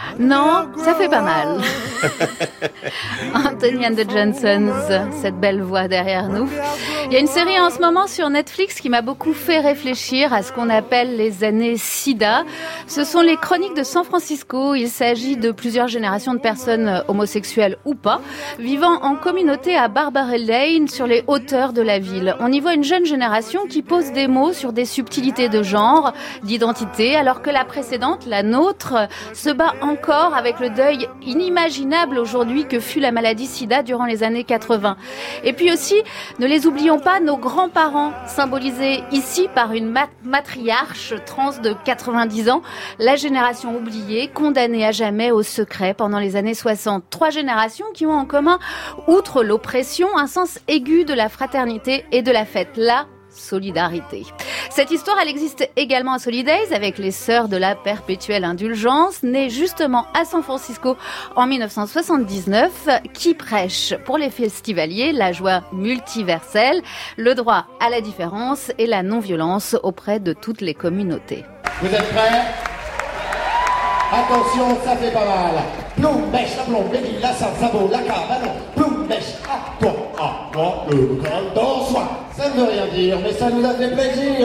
Non, ça fait pas mal. Anthony and the Johnsons, cette belle voix derrière nous. Il y a une série en ce moment sur Netflix qui m'a beaucoup fait réfléchir à ce qu'on appelle les années SIDA. Ce sont les chroniques de San Francisco. Il s'agit de plusieurs générations de personnes homosexuelles ou pas, vivant en communauté à Barbary Lane, sur les hauteurs de la ville. On y voit une jeune génération qui pose des mots sur des subtilités de genre, d'identité, alors que la précédente, la nôtre, se bat encore avec le deuil inimaginable aujourd'hui que fut la maladie SIDA durant les années 80. Et puis aussi, ne les oublions pas, nos grands-parents, symbolisés ici par une matriarche trans de 90 ans, la génération oubliée, condamnée à jamais au secret pendant les années 60. 3 générations qui ont en commun, outre l'oppression, un sens aigu de la fraternité et de la fête. La solidarité. Cette histoire, elle existe également à Solidays avec les Sœurs de la Perpétuelle Indulgence, nées justement à San Francisco en 1979, qui prêchent pour les festivaliers la joie multiverselle, le droit à la différence et la non-violence auprès de toutes les communautés. Vous êtes prêts ? Attention, ça fait pas mal. Ploum, bêche, la plombe, l'église, la sainte, sabot, la cabane. Ploum, bêche, à toi, le grain dans soi. Ça ne veut rien dire, mais ça nous a fait plaisir.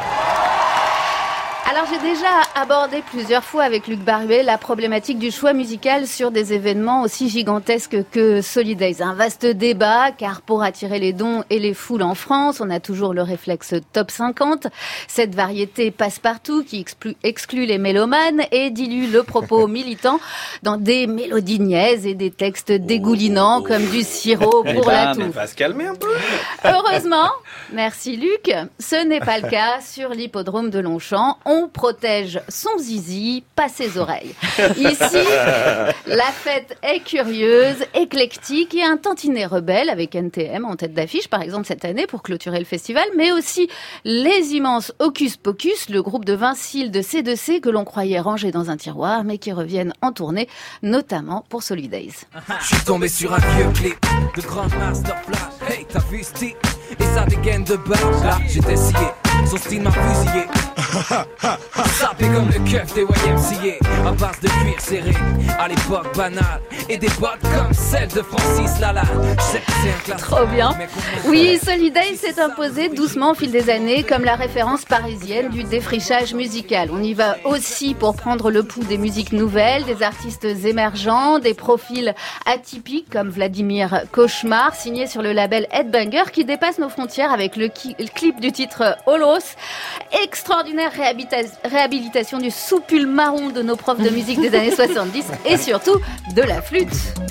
Alors j'ai déjà abordé plusieurs fois avec Luc Barbier la problématique du choix musical sur des événements aussi gigantesques que Solidays. Un vaste débat, car pour attirer les dons et les foules en France, on a toujours le réflexe top 50. Cette variété passe-partout qui exclut les mélomanes et dilue le propos militant dans des mélodies niaises et des textes dégoulinants comme du sirop pour la toux. On va se calmer un peu. Heureusement, merci Luc, ce n'est pas le cas sur l'hippodrome de Longchamp. On protège son zizi, pas ses oreilles. Ici, la fête est curieuse, éclectique et un tantinet rebelle avec NTM en tête d'affiche, par exemple cette année pour clôturer le festival, mais aussi les immenses Hocus Pocus, le groupe de Vincile de C2C que l'on croyait rangé dans un tiroir, mais qui reviennent en tournée, notamment pour Solidays. Je suis tombé sur un vieux clip de Grand Master Flash. Hey, t'as vu ce type? Et ça dégaine de barge. Là, j'étais scié, son style m'a fusillé. Sapé comme le keuf des YMCA, à base de cuir serré, à l'époque banale, et des bottes comme celle de Francis Lalanne. Je sais que c'est un classique. Trop bien. Oui, Solidays s'est imposé doucement au fil des années comme la référence parisienne du défrichage musical. On y va aussi pour prendre le pouls des musiques nouvelles, des artistes émergents, des profils atypiques comme Vladimir Cauchemar, signé sur le label Headbanger, qui dépasse nos frontières avec le clip du titre Holos. Extraordinaire réhabilitation du soupule marron de nos profs de musique des années 70 et surtout de la flûte.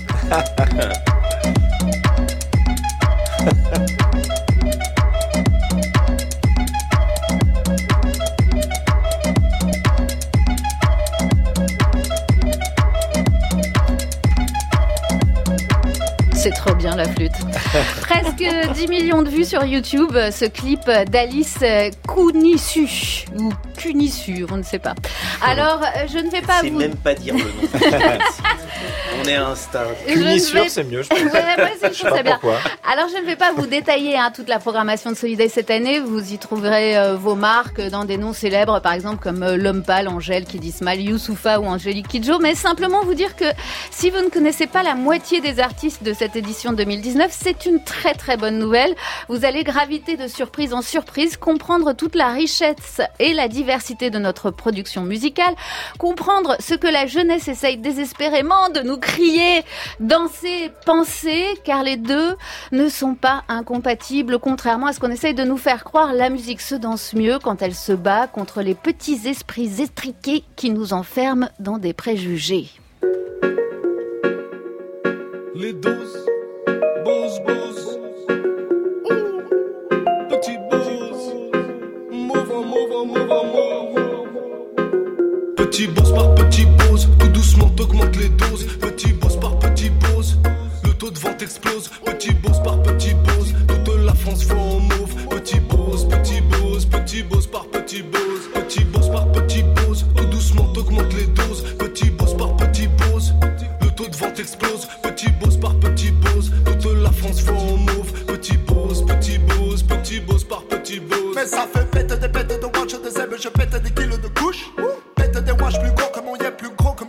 C'est trop bien la flûte. Presque 10 millions de vues sur YouTube, ce clip d'Alice Kunissu, ou Kunissu, on ne sait pas. Alors, je ne vais pas c'est vous... même pas dire le nom. On est à un stade. Punissure, c'est mieux, je pense. Ouais, moi aussi, je trouve ça bien. Pourquoi. Alors, je ne vais pas vous détailler toute la programmation de Solidays cette année. Vous y trouverez vos marques dans des noms célèbres, par exemple comme L'Homme Pâle, Angèle, Kidi Smile, Youssoufa ou Angélique Kidjo. Mais simplement vous dire que si vous ne connaissez pas la moitié des artistes de cette édition 2019, c'est une très très bonne nouvelle. Vous allez graviter de surprise en surprise, comprendre toute la richesse et la diversité de notre production musicale, comprendre ce que la jeunesse essaye désespérément de nous crier, danser, penser, car les deux ne sont pas incompatibles, contrairement à ce qu'on essaye de nous faire croire. La musique se danse mieux quand elle se bat contre les petits esprits étriqués qui nous enferment dans des préjugés. Les doses, boss, petit boss, move. Petit boss par petit boss, tout doucement t'augmente les doses. Petit boss par petit boss, le taux de vente explose. Petit boss par petit boss, toute la France va en mauve. Petit boss par petit boss. Petit boss par petit boss, tout doucement t'augmente les doses. Petit boss par petit boss, le taux de vente explose. Petit boss par petit boss, toute la France va en mauve. Petit boss par petit boss. Mais ça fait pète de watch de zèbre, je pète des kilos de couches. Pète des watch plus gros que mon yep, plus gros que mon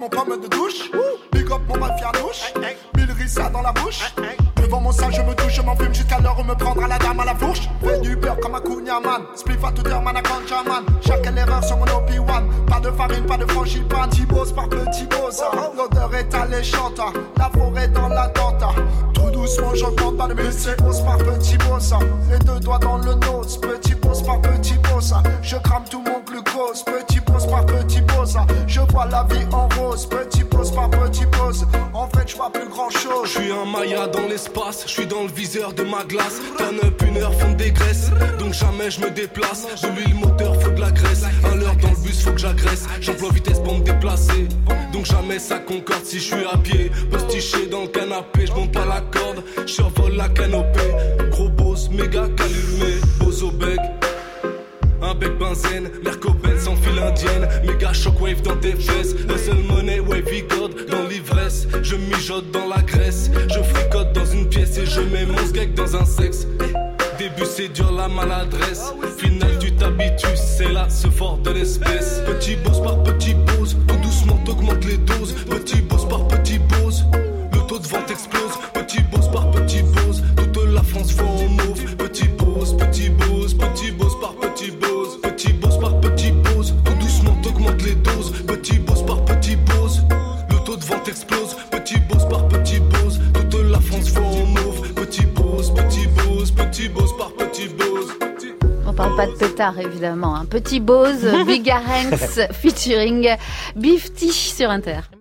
mon pomme de douche. Big up mon ref Yanouche. Mille rissa dans la bouche. Devant mon sein je me touche, je m'enfume jusqu'à l'heure où me prendra la dame à la fourche. Fais du beurre comme un Kunyaman. Spliff à toute heure, man à Kanjaman. Chaque erreur sur mon OP1. Pas de farine, pas de frangipane. Petit boss par petit boss. L'odeur est alléchante. La forêt dans la tente. Tout doucement j'augmente pas de mes petit boss par petit boss. Les deux doigts dans le nose. Petit boss par petit boss. Je crame tout mon glucose. Petit boss par petit boss. Je vois la vie en rose. Petit boss par petit boss. En fait je vois plus grand chose. Je suis un Maya dans l'espace, je suis dans le viseur de ma glace. Turn up une heure, fond des graisses, donc jamais je me déplace. De l'huile moteur, faut de la graisse. À l'heure dans le bus, faut que j'agresse. J'emploie vitesse pour me déplacer, donc jamais ça concorde si je suis à pied. Postiché dans le canapé, je monte pas la corde, je survole la canopée. Gros boss, méga calumé, boss au bec. Un bec benzène, l'air Coben sans fil indienne. Méga shockwave dans tes fesses. Hustle money, wavy god dans l'ivresse. Je mijote dans la graisse. Je fricote dans une pièce et je mets mon sgeg dans un sexe. Début c'est dur la maladresse. Final tu t'habitues, c'est là ce fort de l'espèce. Petit boss par petit boss, tout doucement t'augmente les doses. Petit boss par petit boss, le taux de vente explose. Petit boss par petit boss, toute la France voit en mauve. Petit boss, petit boss, petit boss par petit boss. Petit boss par petit boss, tout doucement t'augmente les doses. Petit boss par petit boss, le taux de vente explose. Petit boss par petit boss, toute la France voit en mauve. Petit boss, petit boss, petit boss par petit boss. On parle pas de pétard évidemment, hein. Petit Bose, Big Aranx featuring Beef T sur Inter.